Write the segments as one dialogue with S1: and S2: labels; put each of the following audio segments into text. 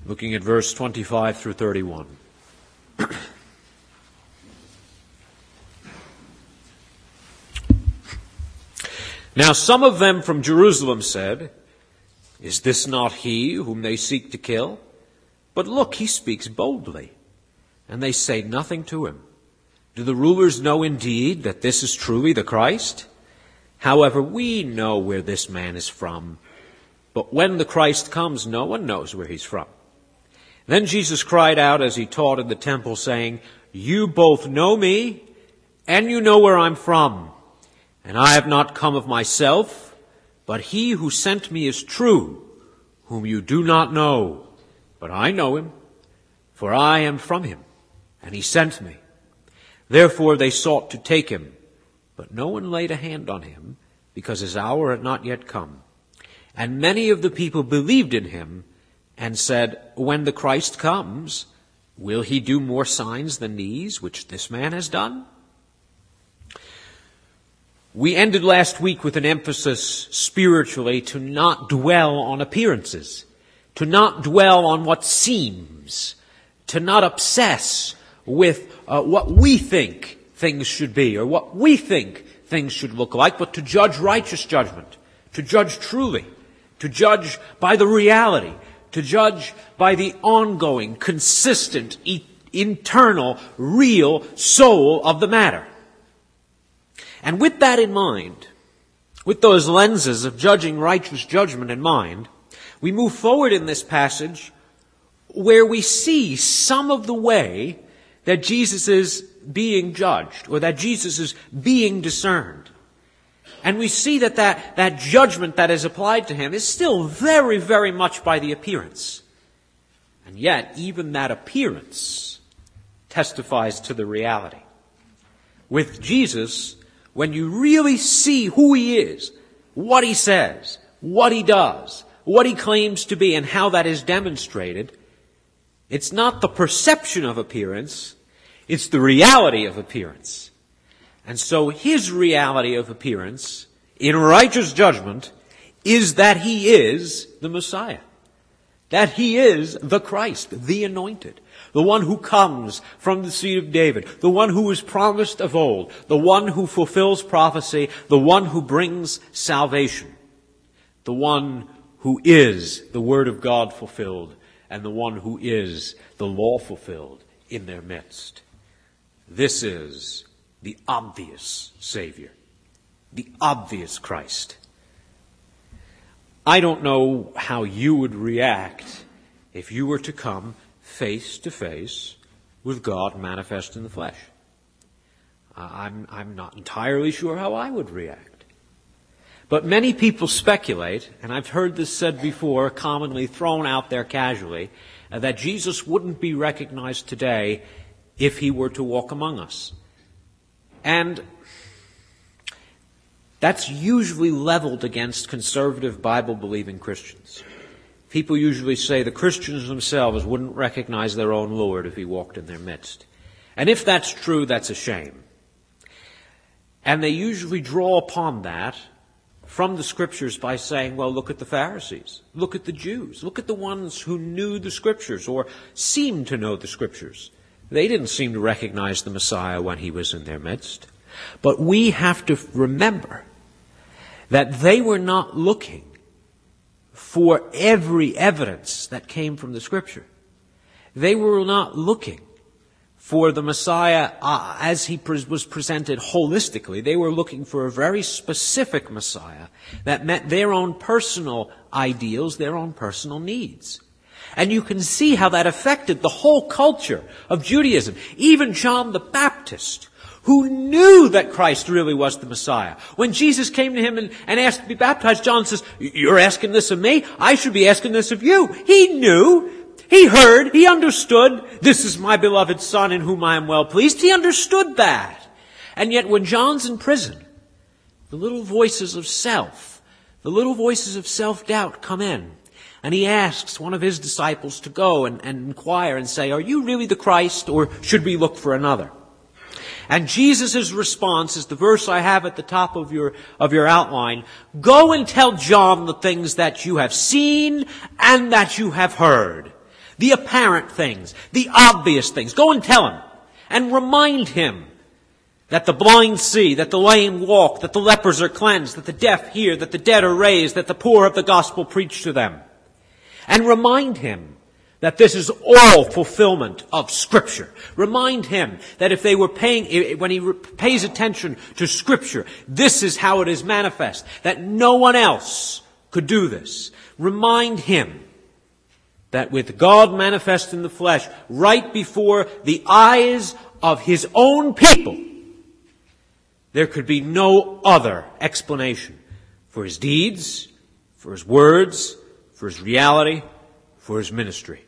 S1: looking at verse 25 through 31. Now some of them from Jerusalem said, "Is this not he whom they seek to kill? But look, he speaks boldly." And they say nothing to him. Do the rulers know indeed that this is truly the Christ? However, we know where this man is from. But when the Christ comes, no one knows where he's from. Then Jesus cried out as he taught in the temple, saying, "You both know me, and you know where I'm from. And I have not come of myself, but he who sent me is true, whom you do not know. But I know him, for I am from him, and he sent me." Therefore they sought to take him, but no one laid a hand on him, because his hour had not yet come. And many of the people believed in him, and said, "When the Christ comes, will he do more signs than these which this man has done?" We ended last week with an emphasis spiritually to not dwell on appearances, to not dwell on what seems, to not obsess with what we think things should be or what we think things should look like, but to judge righteous judgment, to judge truly, to judge by the reality, to judge by the ongoing, consistent, internal, real soul of the matter. And with that in mind, with those lenses of judging righteous judgment in mind, we move forward in this passage where we see some of the way that Jesus is being judged, or that Jesus is being discerned. And we see that judgment that is applied to him is still very, very much by the appearance. And yet, even that appearance testifies to the reality. With Jesus, when you really see who he is, what he says, what he does, what he claims to be, and how that is demonstrated, it's not the perception of appearance, it's the reality of appearance. And so his reality of appearance, in righteous judgment, is that he is the Messiah. That he is the Christ, the anointed. The one who comes from the seed of David, the one who was promised of old, the one who fulfills prophecy, the one who brings salvation, the one who is the Word of God fulfilled, and the one who is the law fulfilled in their midst. This is the obvious Savior, the obvious Christ. I don't know how you would react if you were to come face to face with God manifest in the flesh. I'm not entirely sure how I would react. But many people speculate, and I've heard this said before, commonly thrown out there casually, that Jesus wouldn't be recognized today if he were to walk among us. And that's usually leveled against conservative Bible-believing Christians. People usually say the Christians themselves wouldn't recognize their own Lord if he walked in their midst. And if that's true, that's a shame. And they usually draw upon that from the Scriptures by saying, well, look at the Pharisees, look at the Jews, look at the ones who knew the Scriptures or seemed to know the Scriptures. They didn't seem to recognize the Messiah when he was in their midst. But we have to remember that they were not looking for every evidence that came from the Scripture. They were not looking for the Messiah as he was presented holistically. They were looking for a very specific Messiah that met their own personal ideals, their own personal needs. And you can see how that affected the whole culture of Judaism. Even John the Baptist, who knew that Christ really was the Messiah. When Jesus came to him and asked to be baptized, John says, "You're asking this of me? I should be asking this of you." He knew, he heard, he understood, "This is my beloved Son in whom I am well pleased." He understood that. And yet when John's in prison, the little voices of self, the little voices of self-doubt come in. And he asks one of his disciples to go and inquire and say, "Are you really the Christ, or should we look for another?" And Jesus' response is the verse I have at the top of your outline. "Go and tell John the things that you have seen and that you have heard. The apparent things, the obvious things. Go and tell him and remind him that the blind see, that the lame walk, that the lepers are cleansed, that the deaf hear, that the dead are raised, that the poor have the gospel preached to them. And remind him that this is all fulfillment of Scripture. Remind him that if they were when he pays attention to Scripture, this is how it is manifest, that no one else could do this. Remind him that with God manifest in the flesh, right before the eyes of his own people, there could be no other explanation for his deeds, for his words, for his reality, for his ministry.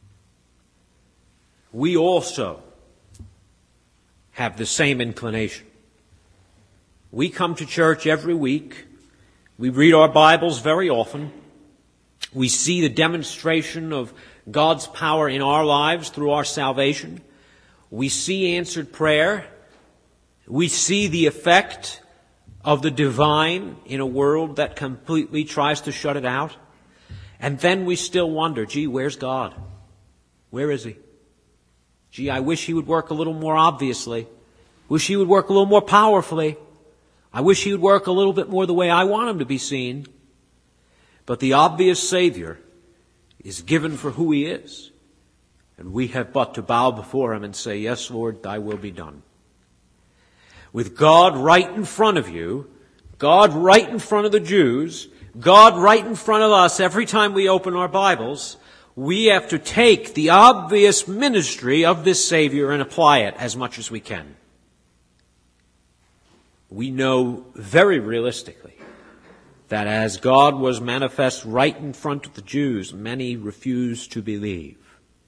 S1: We also have the same inclination. We come to church every week. We read our Bibles very often. We see the demonstration of God's power in our lives through our salvation. We see answered prayer. We see the effect of the divine in a world that completely tries to shut it out. And then we still wonder, gee, where's God? Where is he? Gee, I wish he would work a little more obviously. Wish he would work a little more powerfully. I wish he would work a little bit more the way I want him to be seen. But the obvious Savior is given for who he is. And we have but to bow before him and say, yes, Lord, thy will be done. With God right in front of you, God right in front of the Jews, God right in front of us every time we open our Bibles, we have to take the obvious ministry of this Savior and apply it as much as we can. We know very realistically that as God was manifest right in front of the Jews, many refused to believe.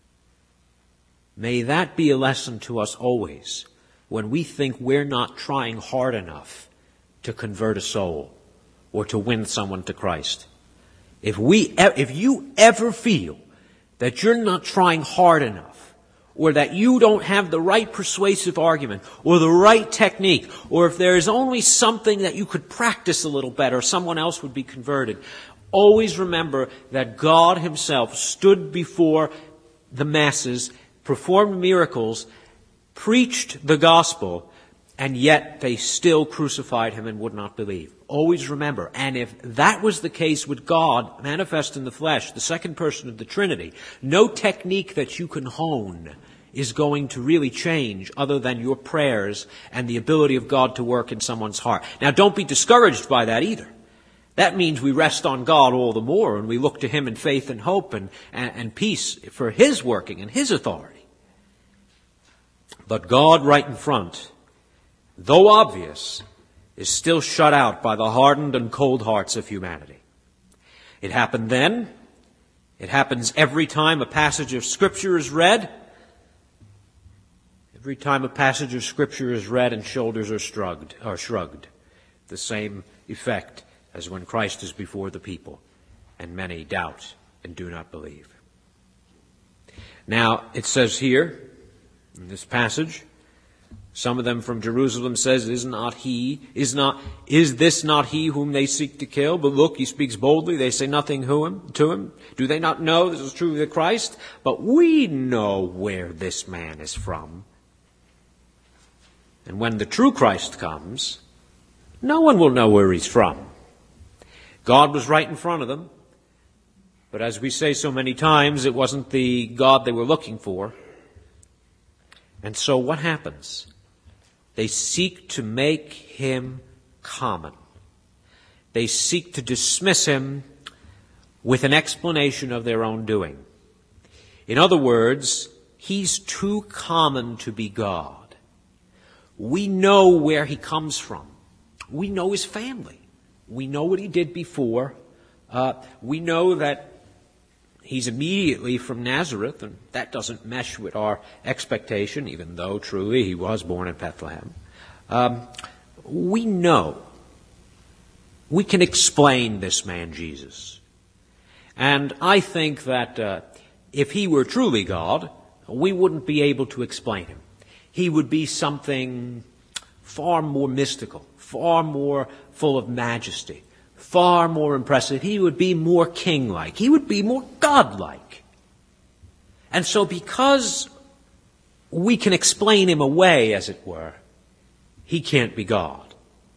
S1: May that be a lesson to us always when we think we're not trying hard enough to convert a soul or to win someone to Christ. If you ever feel that you're not trying hard enough, or that you don't have the right persuasive argument, or the right technique, or if there is only something that you could practice a little better, someone else would be converted, always remember that God himself stood before the masses, performed miracles, preached the gospel, and yet they still crucified him and would not believe. Always remember, and if that was the case with God manifest in the flesh, the second person of the Trinity, no technique that you can hone is going to really change other than your prayers and the ability of God to work in someone's heart. Now, don't be discouraged by that either. That means we rest on God all the more and we look to him in faith and hope and peace for his working and his authority. But God right in front, though obvious, is still shut out by the hardened and cold hearts of humanity. It happened then. It happens every time a passage of Scripture is read. Every time a passage of Scripture is read and shoulders are shrugged. The same effect as when Christ is before the people and many doubt and do not believe. Now, it says here in this passage, some of them from Jerusalem says, is this not he whom they seek to kill? But look, he speaks boldly. They say nothing to him. Do they not know this is truly the Christ? But we know where this man is from. And when the true Christ comes, no one will know where he's from. God was right in front of them. But as we say so many times, it wasn't the God they were looking for. And so what happens? They seek to make him common. They seek to dismiss him with an explanation of their own doing. In other words, he's too common to be God. We know where he comes from. We know his family. We know what he did before. We know that he's immediately from Nazareth, and that doesn't mesh with our expectation, even though truly he was born in Bethlehem. We know. We can explain this man Jesus. And I think that if he were truly God, we wouldn't be able to explain him. He would be something far more mystical, far more full of majesty, far more impressive. He would be more king-like. He would be more God-like. And so because we can explain him away, as it were, he can't be God.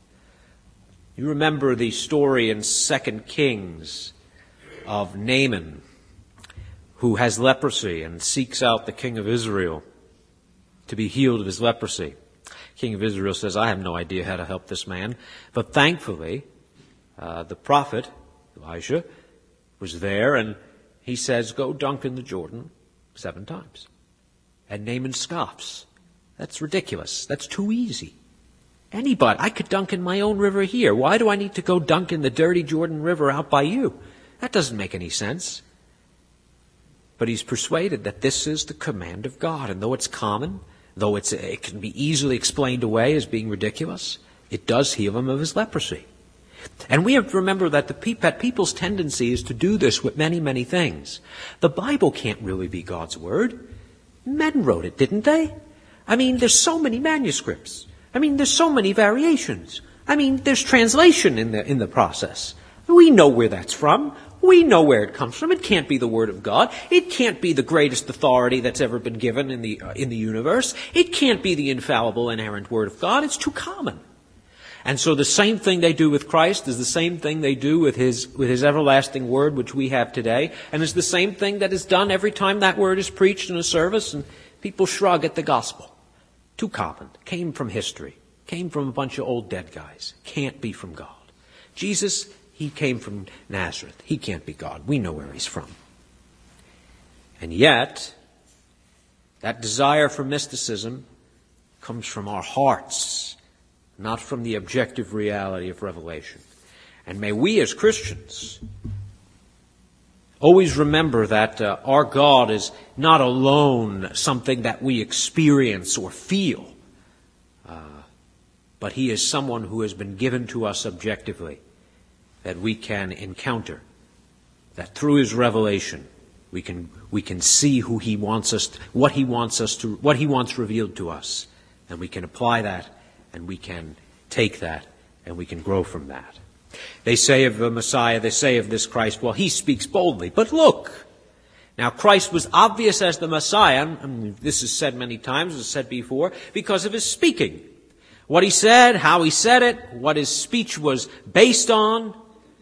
S1: You remember the story in 2 Kings of Naaman, who has leprosy and seeks out the king of Israel to be healed of his leprosy. King of Israel says, I have no idea how to help this man. But thankfully, the prophet, Elijah, was there, and he says, go dunk in the Jordan 7 times. And Naaman scoffs. That's ridiculous. That's too easy. Anybody, I could dunk in my own river here. Why do I need to go dunk in the dirty Jordan River out by you? That doesn't make any sense. But he's persuaded that this is the command of God. And though it's common, though it can be easily explained away as being ridiculous, it does heal him of his leprosy. And we have to remember that people's tendency is to do this with many, many things. The Bible can't really be God's word. Men wrote it, didn't they? I mean, there's so many manuscripts. I mean, there's so many variations. I mean, there's translation in the process. We know where that's from. We know where it comes from. It can't be the Word of God. It can't be the greatest authority that's ever been given in the universe. It can't be the infallible, inerrant Word of God. It's too common. And so the same thing they do with Christ is the same thing they do with his everlasting Word, which we have today, and is the same thing that is done every time that Word is preached in a service, and people shrug at the gospel. Too common. Came from history. Came from a bunch of old dead guys. Can't be from God. Jesus, he came from Nazareth. He can't be God. We know where he's from. And yet, that desire for mysticism comes from our hearts, not from the objective reality of revelation. And may we as Christians always remember that our God is not alone something that we experience or feel, but he is someone who has been given to us objectively, that we can encounter, that through his revelation we can see who he wants us, what he wants revealed to us, and we can apply that, and we can take that, and we can grow from that. They say of the Messiah, they say of this Christ, well, he speaks boldly. But look, now Christ was obvious as the Messiah, and this is said many times, as said before, because of his speaking. What he said, how he said it, what his speech was based on.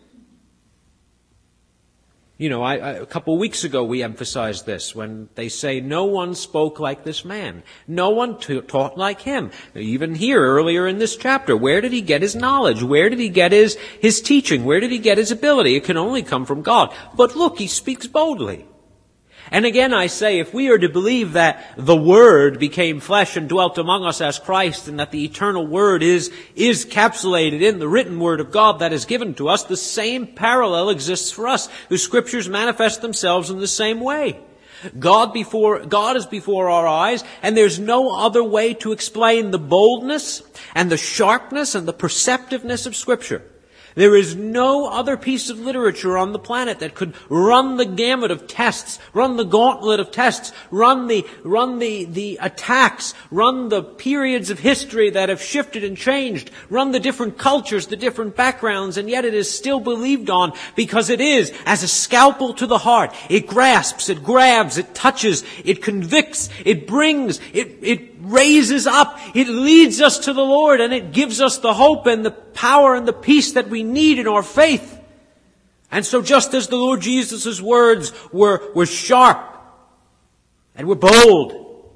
S1: You know, a couple of weeks ago we emphasized this when they say no one spoke like this man. No one taught like him. Even here earlier in this chapter, where did he get his knowledge? Where did he get his teaching? Where did he get his ability? It can only come from God. But look, he speaks boldly. And again I say, if we are to believe that the Word became flesh and dwelt among us as Christ, and that the eternal Word is encapsulated in the written Word of God that is given to us, the same parallel exists for us. The Scriptures manifest themselves in the same way. God is before our eyes, and there's no other way to explain the boldness and the sharpness and the perceptiveness of Scripture. There is no other piece of literature on the planet that could run the gamut of tests, run the gauntlet of tests, run the attacks, run the periods of history that have shifted and changed, run the different cultures, the different backgrounds, and yet it is still believed on because it is as a scalpel to the heart. It grasps, it grabs, it touches, it convicts, it brings, it raises up, it leads us to the Lord, and it gives us the hope and the power and the peace that we need in our faith. And so just as the Lord Jesus' words were sharp and were bold,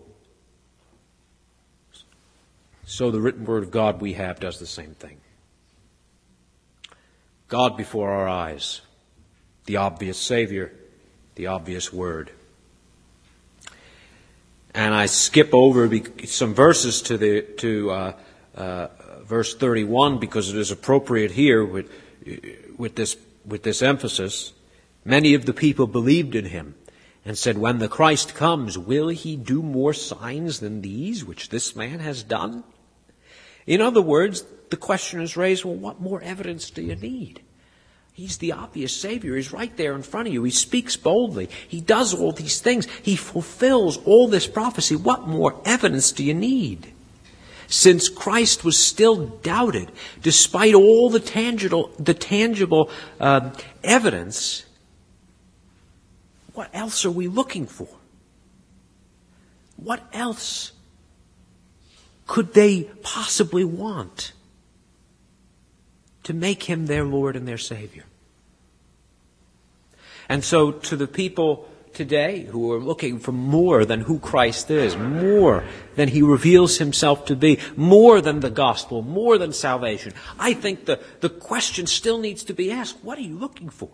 S1: so the written word of God we have does the same thing. God before our eyes, the obvious Savior, the obvious Word. And I skip over some verses to verse 31 because it is appropriate here with this emphasis. Many of the people believed in him and said, when the Christ comes, will he do more signs than these which this man has done? In other words, the question is raised, well, what more evidence do you need? He's the obvious Savior. He's right there in front of you. He speaks boldly. He does all these things. He fulfills all this prophecy. What more evidence do you need? Since Christ was still doubted, despite all the tangible evidence, what else are we looking for? What else could they possibly want to make him their Lord and their Savior? And so to the people today who are looking for more than who Christ is, more than he reveals himself to be, more than the gospel, more than salvation, I think the question still needs to be asked, what are you looking for?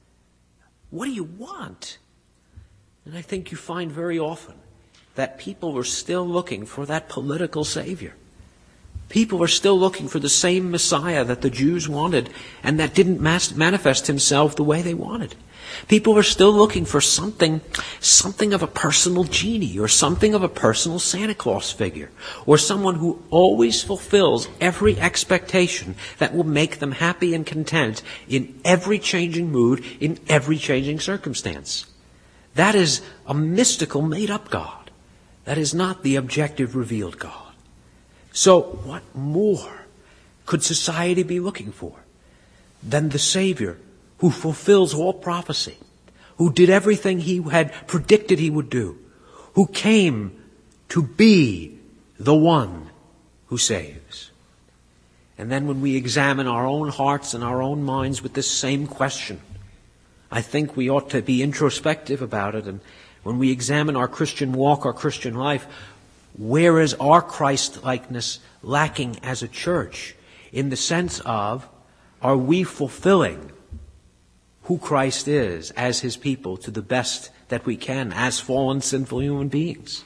S1: What do you want? And I think you find very often that people are still looking for that political savior. People are still looking for the same Messiah that the Jews wanted and that didn't manifest himself the way they wanted. People are still looking for something of a personal genie or something of a personal Santa Claus figure or someone who always fulfills every expectation that will make them happy and content in every changing mood, in every changing circumstance. That is a mystical, made-up God. That is not the objective, revealed God. So what more could society be looking for than the Savior who fulfills all prophecy, who did everything he had predicted he would do, who came to be the one who saves? And then when we examine our own hearts and our own minds with this same question, I think we ought to be introspective about it. And when we examine our Christian walk, our Christian life, where is our Christ-likeness lacking as a church? In the sense of, are we fulfilling who Christ is as his people to the best that we can as fallen, sinful human beings?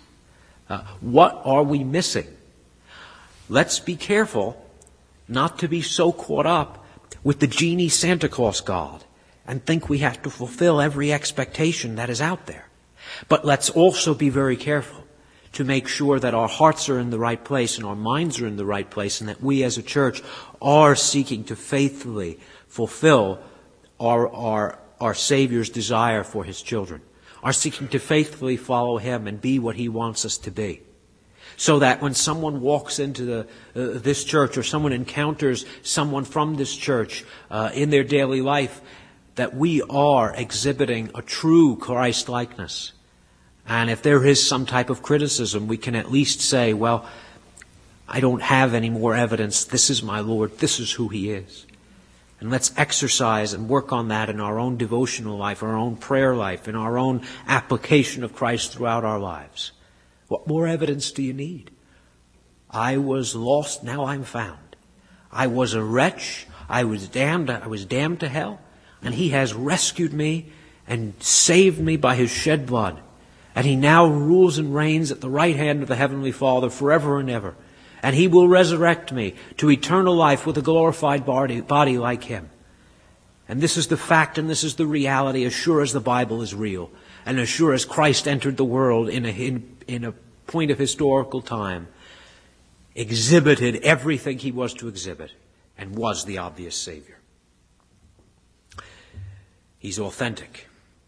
S1: What are we missing? Let's be careful not to be so caught up with the genie Santa Claus God and think we have to fulfill every expectation that is out there. But let's also be very careful to make sure that our hearts are in the right place and our minds are in the right place, and that we as a church are seeking to faithfully fulfill our Savior's desire for his children, are seeking to faithfully follow him and be what he wants us to be. So that when someone walks into this church or someone encounters someone from this church in their daily life, that we are exhibiting a true Christ-likeness. And if there is some type of criticism, we can at least say, well, I don't have any more evidence. This is my Lord. This is who he is. And let's exercise and work on that in our own devotional life, our own prayer life, in our own application of Christ throughout our lives. What more evidence do you need? I was lost, now I'm found. I was a wretch. I was damned to hell. And he has rescued me and saved me by his shed blood. And he now rules and reigns at the right hand of the Heavenly Father forever and ever. And he will resurrect me to eternal life with a glorified body like him. And this is the fact and this is the reality, as sure as the Bible is real. And as sure as Christ entered the world in a point of historical time, exhibited everything he was to exhibit, and was the obvious Savior. He's authentic.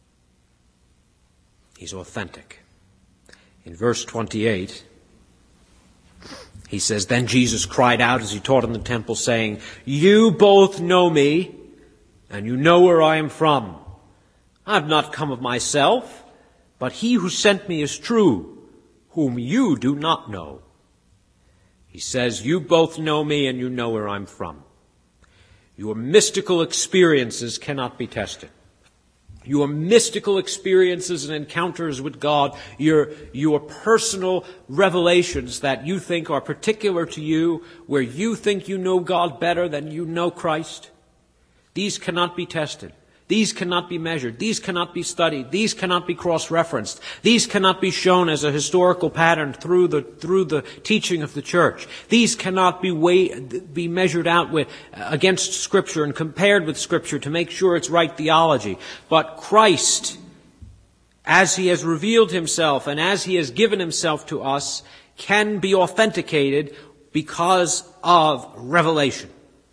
S1: He's authentic. In verse 28, he says, "Then Jesus cried out as he taught in the temple, saying, 'You both know me, and you know where I am from. I have not come of myself, but he who sent me is true, whom you do not know.'" He says, "You both know me, and you know where I'm from." Your mystical experiences cannot be tested. Your mystical experiences and encounters with God, your personal revelations that you think are particular to you, where you think you know God better than you know Christ, these cannot be tested. These cannot be measured. These cannot be studied. These cannot be cross-referenced. These cannot be shown as a historical pattern through the teaching of the church. These cannot be measured out against Scripture and compared with Scripture to make sure it's right theology. But Christ, as he has revealed himself and as he has given himself to us, can be authenticated because of revelation.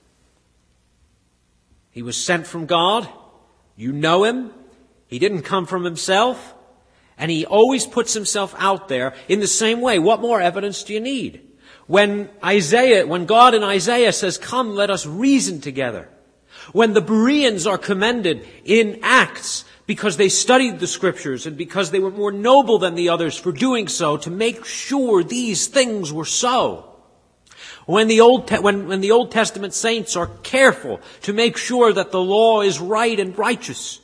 S1: He was sent from God. You know him. He didn't come from himself. And he always puts himself out there in the same way. What more evidence do you need? When God in Isaiah says, "Come, let us reason together." When the Bereans are commended in Acts because they studied the Scriptures and because they were more noble than the others for doing so, to make sure these things were so. When the Old Testament saints are careful to make sure that the law is right and righteous.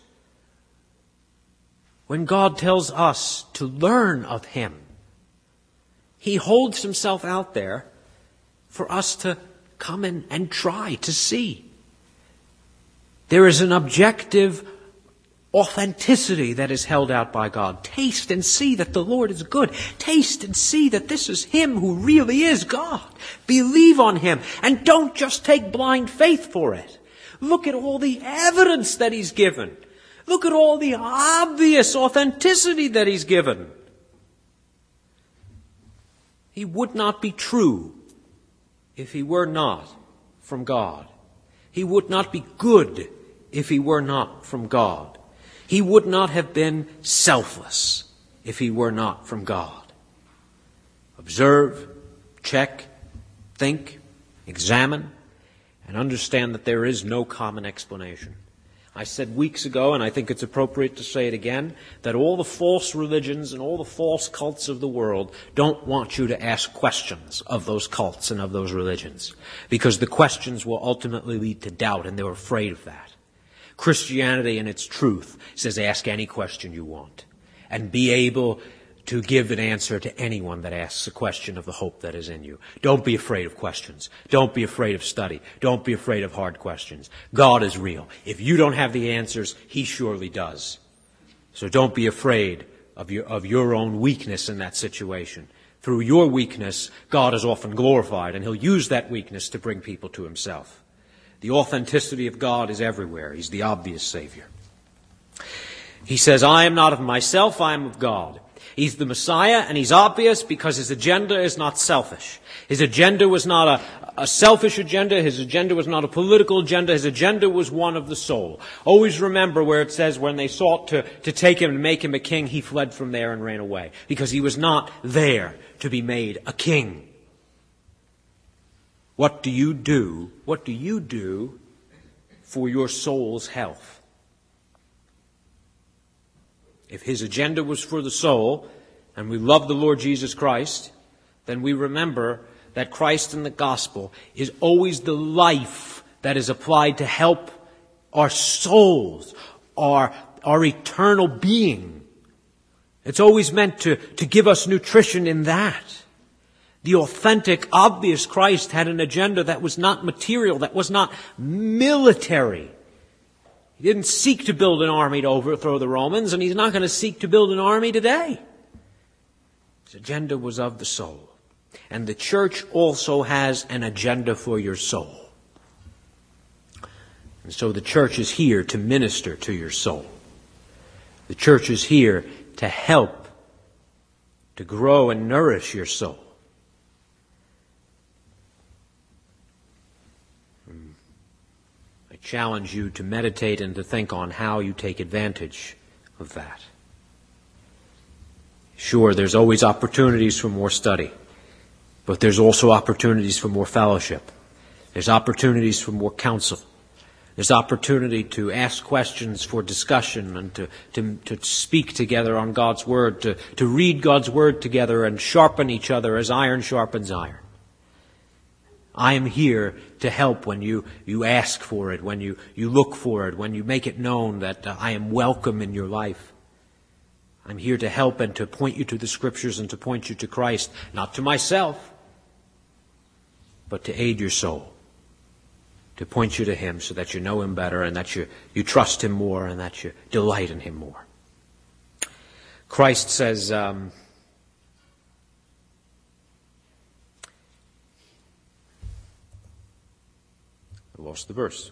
S1: When God tells us to learn of Him, He holds Himself out there for us to come in and try to see. There is an objective authenticity that is held out by God. Taste and see that the Lord is good. Taste and see that this is Him who really is God. Believe on Him and don't just take blind faith for it. Look at all the evidence that He's given. Look at all the obvious authenticity that He's given. He would not be true if He were not from God. He would not be good if He were not from God. He would not have been selfless if He were not from God. Observe, check, think, examine, and understand that there is no common explanation. I said weeks ago, and I think it's appropriate to say it again, that all the false religions and all the false cults of the world don't want you to ask questions of those cults and of those religions, because the questions will ultimately lead to doubt, and they're afraid of that. Christianity in its truth says ask any question you want and be able to give an answer to anyone that asks a question of the hope that is in you. Don't be afraid of questions. Don't be afraid of study. Don't be afraid of hard questions. God is real. If you don't have the answers, He surely does. So don't be afraid of your own weakness in that situation. Through your weakness, God is often glorified, and He'll use that weakness to bring people to Himself. The authenticity of God is everywhere. He's the obvious Savior. He says, I am not of myself, I am of God. He's the Messiah, and He's obvious because His agenda is not selfish. His agenda was not a selfish agenda. His agenda was not a political agenda. His agenda was one of the soul. Always remember where it says when they sought to take Him and make Him a king, He fled from there and ran away, because He was not there to be made a king. What do you do? What do you do for your soul's health? If His agenda was for the soul, and we love the Lord Jesus Christ, then we remember that Christ in the gospel is always the life that is applied to help our souls, our eternal being. It's always meant to give us nutrition in that. The authentic, obvious Christ had an agenda that was not material, that was not military. He didn't seek to build an army to overthrow the Romans, and He's not going to seek to build an army today. His agenda was of the soul. And the church also has an agenda for your soul. And so the church is here to minister to your soul. The church is here to help to grow and nourish your soul. I challenge you to meditate and to think on how you take advantage of that. Sure, there's always opportunities for more study, but there's also opportunities for more fellowship. There's opportunities for more counsel. There's opportunity to ask questions for discussion and to speak together on God's Word, to read God's Word together and sharpen each other as iron sharpens iron. I am here to help when you ask for it, when you look for it, when you make it known that I am welcome in your life. I'm here to help and to point you to the Scriptures and to point you to Christ, not to myself, but to aid your soul, to point you to Him so that you know Him better and that you trust Him more and that you delight in Him more. Christ says, I lost the verse.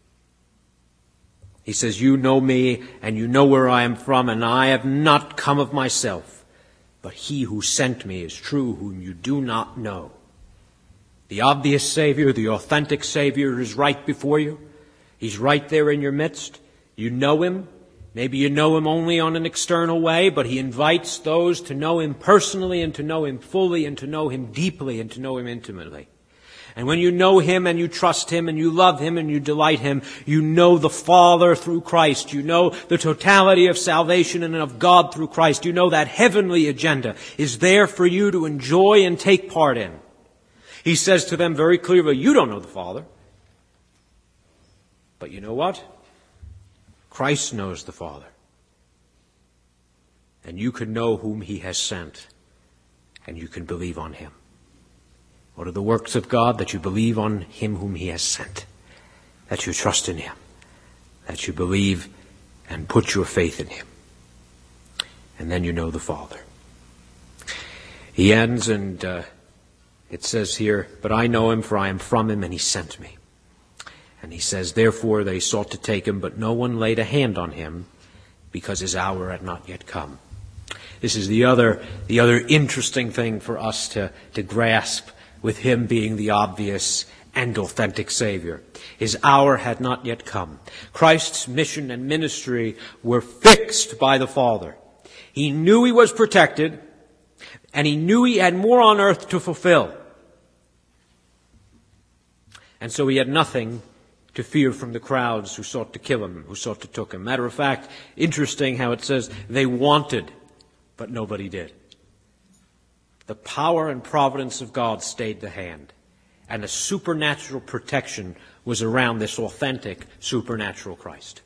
S1: He says, you know me and you know where I am from, and I have not come of myself, but He who sent me is true, whom you do not know. The obvious Savior, the authentic Savior is right before you. He's right there in your midst. You know Him. Maybe you know Him only on an external way, but He invites those to know Him personally and to know Him fully and to know Him deeply and to know Him intimately. And when you know Him and you trust Him and you love Him and you delight Him, you know the Father through Christ. You know the totality of salvation and of God through Christ. You know that heavenly agenda is there for you to enjoy and take part in. He says to them very clearly, you don't know the Father. But you know what? Christ knows the Father. And you can know whom He has sent. And you can believe on Him. What are the works of God? That you believe on Him whom He has sent. That you trust in Him. That you believe and put your faith in Him. And then you know the Father. He ends and it says here, but I know Him, for I am from Him, and He sent me. And he says, therefore they sought to take Him, but no one laid a hand on Him, because His hour had not yet come. This is the other interesting thing for us to grasp, with Him being the obvious and authentic Savior. His hour had not yet come. Christ's mission and ministry were fixed by the Father. He knew He was protected, and He knew He had more on earth to fulfill. And so He had nothing to fear from the crowds who sought to kill Him, who sought to take Him. Matter of fact, interesting how it says they wanted, but nobody did. The power and providence of God stayed the hand, and a supernatural protection was around this authentic supernatural Christ.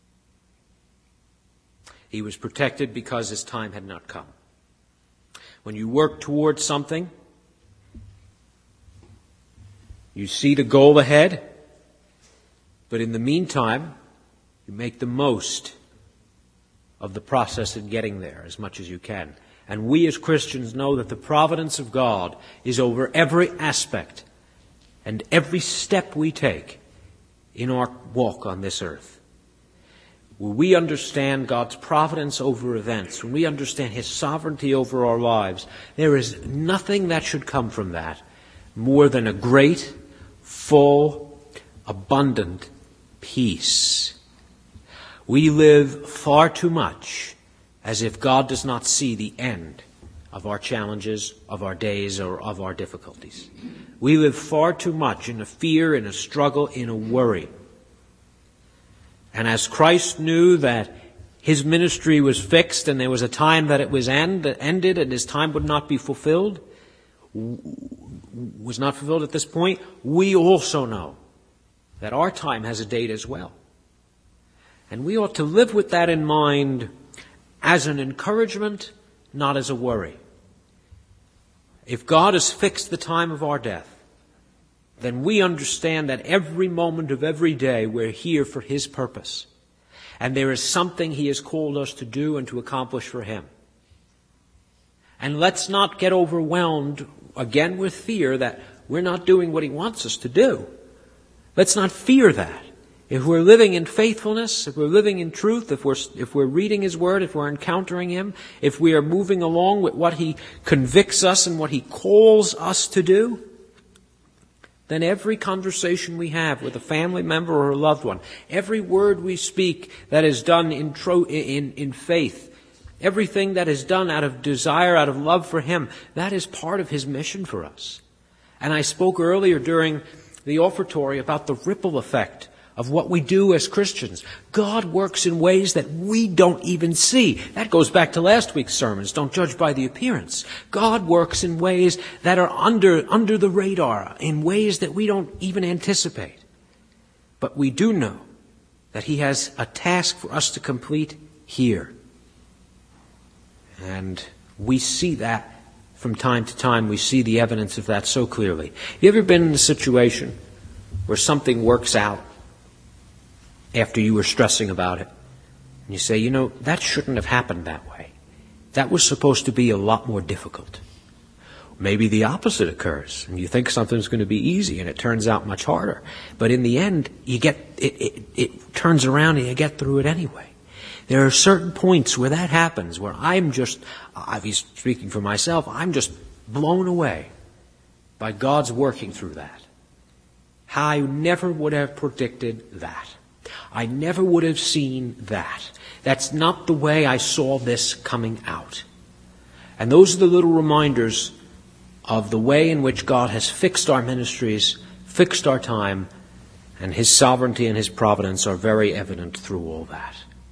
S1: He was protected because His time had not come. When you work towards something, you see the goal ahead, but in the meantime, you make the most of the process in getting there as much as you can. And we as Christians know that the providence of God is over every aspect and every step we take in our walk on this earth. When we understand God's providence over events, when we understand His sovereignty over our lives, there is nothing that should come from that more than a great, full, abundant peace. We live far too much as if God does not see the end of our challenges, of our days, or of our difficulties. We live far too much in a fear, in a struggle, in a worry. And as Christ knew that His ministry was fixed and there was a time that it was ended and His time would not be fulfilled, was not fulfilled at this point, we also know that our time has a date as well. And we ought to live with that in mind as an encouragement, not as a worry. If God has fixed the time of our death, then we understand that every moment of every day we're here for His purpose. And there is something He has called us to do and to accomplish for Him. And let's not get overwhelmed again with fear that we're not doing what He wants us to do. Let's not fear that. If we're living in faithfulness, if we're living in truth, if we're reading His Word, if we're encountering Him, if we are moving along with what He convicts us and what He calls us to do, then every conversation we have with a family member or a loved one, every word we speak that is done in faith, everything that is done out of desire, out of love for Him, that is part of His mission for us. And I spoke earlier during the offertory about the ripple effect of what we do as Christians. God works in ways that we don't even see. That goes back to last week's sermons. Don't judge by the appearance. God works in ways that are under the radar, in ways that we don't even anticipate. But we do know that He has a task for us to complete here. And we see that from time to time. We see the evidence of that so clearly. Have you ever been in a situation where something works out after you were stressing about it? And you say, that shouldn't have happened that way. That was supposed to be a lot more difficult. Maybe the opposite occurs, and you think something's going to be easy, and it turns out much harder. But in the end, it turns around and you get through it anyway. There are certain points where that happens, where I'm speaking for myself, I'm just blown away by God's working through that. I never would have predicted that. I never would have seen that. That's not the way I saw this coming out. And those are the little reminders of the way in which God has fixed our ministries, fixed our time, and His sovereignty and His providence are very evident through all that.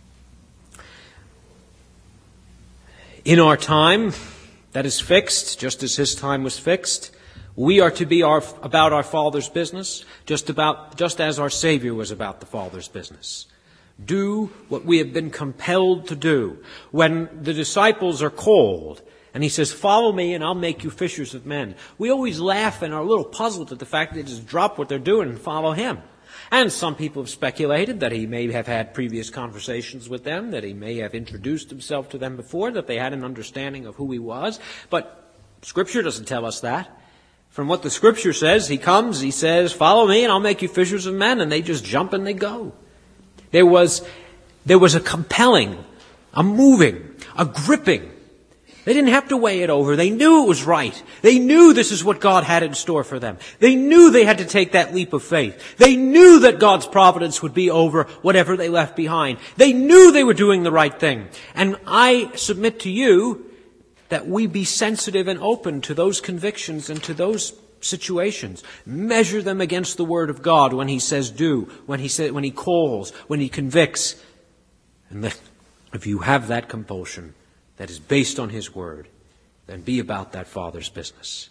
S1: In our time that is fixed, just as His time was fixed, we are to be about our Father's business, just as our Savior was about the Father's business. Do what we have been compelled to do. When the disciples are called, and He says, "Follow me and I'll make you fishers of men," we always laugh and are a little puzzled at the fact that they just drop what they're doing and follow Him. And some people have speculated that He may have had previous conversations with them, that He may have introduced Himself to them before, that they had an understanding of who He was. But Scripture doesn't tell us that. From what the Scripture says, He comes, He says, "Follow me and I'll make you fishers of men," and they just jump and they go. There was a compelling, a moving, a gripping. They didn't have to weigh it over. They knew it was right. They knew this is what God had in store for them. They knew they had to take that leap of faith. They knew that God's providence would be over whatever they left behind. They knew they were doing the right thing. And I submit to you that we be sensitive and open to those convictions and to those situations. Measure them against the Word of God when He says do, when He calls, when He convicts. And if you have that compulsion that is based on His Word, then be about that Father's business.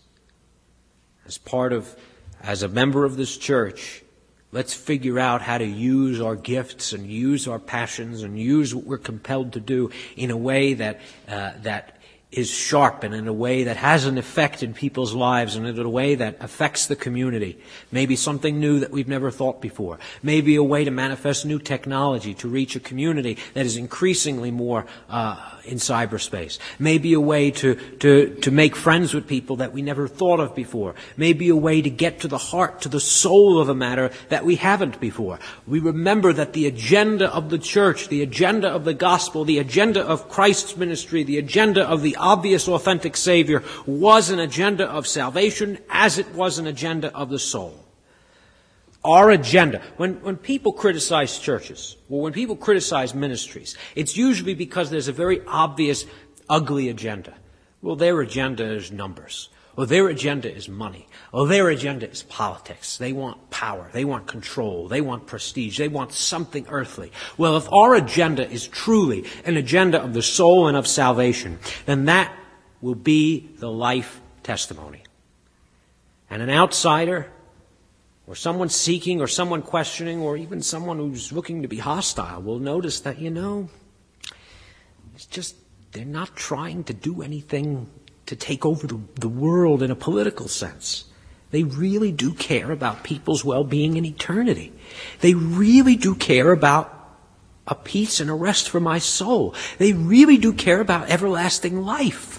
S1: As a member of this church, let's figure out how to use our gifts and use our passions and use what we're compelled to do in a way that is sharp and in a way that has an effect in people's lives and in a way that affects the community. Maybe something new that we've never thought before. Maybe a way to manifest new technology to reach a community that is increasingly more in cyberspace. Maybe a way to make friends with people that we never thought of before. Maybe a way to get to the heart, to the soul of a matter that we haven't before. We remember that the agenda of the church, the agenda of the gospel, the agenda of Christ's ministry, the agenda of the obvious, authentic Savior was an agenda of salvation as it was an agenda of the soul. Our agenda, when people criticize churches, or when people criticize ministries, it's usually because there's a very obvious, ugly agenda. Well, their agenda is numbers. Or their agenda is money. Or their agenda is politics. They want power. They want control. They want prestige. They want something earthly. Well, if our agenda is truly an agenda of the soul and of salvation, then that will be the life testimony. And an outsider, or someone seeking, or someone questioning, or even someone who's looking to be hostile will notice that, it's just, they're not trying to do anything to take over the world in a political sense. They really do care about people's well-being in eternity. They really do care about a peace and a rest for my soul. They really do care about everlasting life.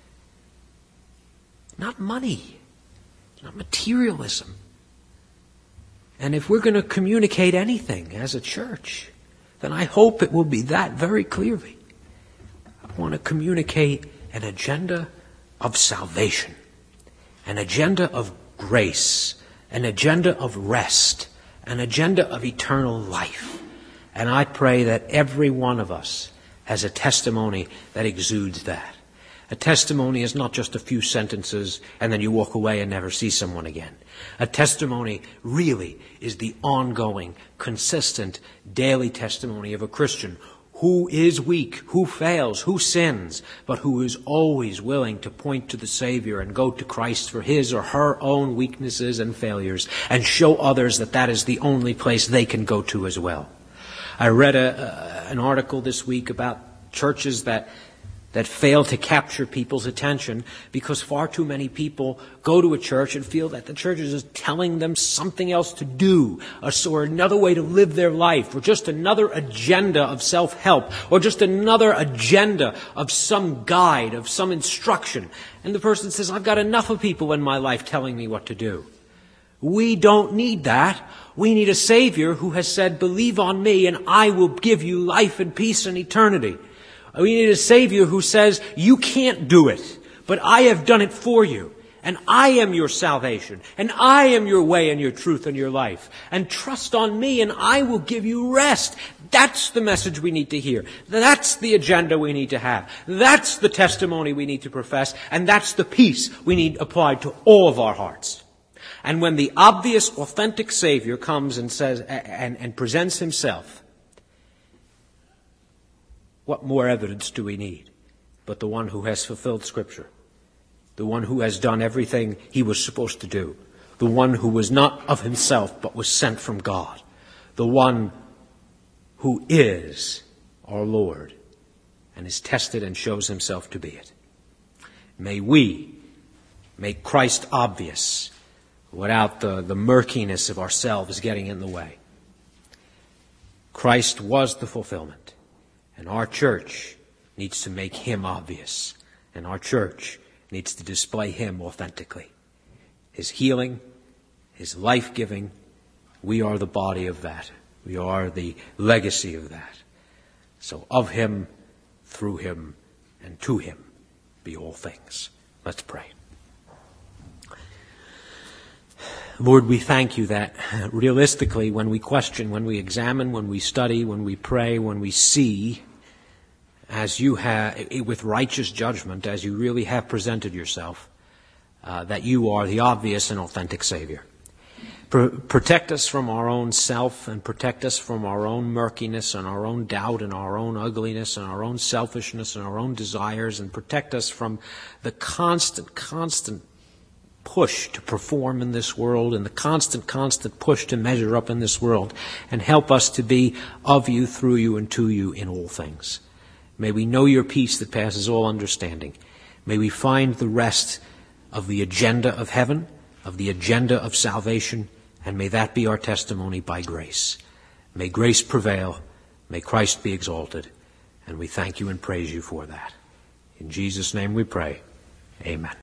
S1: Not money, not materialism. And if we're going to communicate anything as a church, then I hope it will be that very clearly. I want to communicate an agenda of salvation, an agenda of grace, an agenda of rest, an agenda of eternal life. And I pray that every one of us has a testimony that exudes that. A testimony is not just a few sentences and then you walk away and never see someone again. A testimony really is the ongoing, consistent, daily testimony of a Christian who is weak, who fails, who sins, but who is always willing to point to the Savior and go to Christ for his or her own weaknesses and failures and show others that that is the only place they can go to as well. I read an article this week about churches that fail to capture people's attention because far too many people go to a church and feel that the church is just telling them something else to do, or another way to live their life, or just another agenda of self-help, or just another agenda of some guide, of some instruction. And the person says, I've got enough of people in my life telling me what to do. We don't need that. We need a Savior who has said, believe on me and I will give you life and peace and eternity. We need a Savior who says, you can't do it, but I have done it for you. and I am your salvation, and I am your way and your truth and your life. And trust on me and I will give you rest. That's the message we need to hear. That's the agenda we need to have. That's the testimony we need to profess, and that's the peace we need applied to all of our hearts. And when the obvious, authentic Savior comes and says and presents himself, what more evidence do we need but the one who has fulfilled Scripture, the one who has done everything he was supposed to do, the one who was not of himself but was sent from God, the one who is our Lord and is tested and shows himself to be it. May we make Christ obvious without the murkiness of ourselves getting in the way. Christ was the fulfillment, and our church needs to make him obvious, and our church needs to display him authentically. His healing, his life-giving, we are the body of that. We are the legacy of that. So of him, through him, and to him be all things. Let's pray. Lord, we thank you that realistically, when we question, when we examine, when we study, when we pray, when we see, as you have, with righteous judgment, as you really have presented yourself, that you are the obvious and authentic Savior. Protect us from our own self, and protect us from our own murkiness and our own doubt and our own ugliness and our own selfishness and our own desires, and protect us from the constant push to perform in this world and the constant push to measure up in this world, and help us to be of you, through you, and to you in all things. May we know your peace that passes all understanding. May we find the rest of the agenda of heaven, of the agenda of salvation, and may that be our testimony by grace. May grace prevail. May Christ be exalted. And we thank you and praise you for that. In Jesus' name we pray. Amen.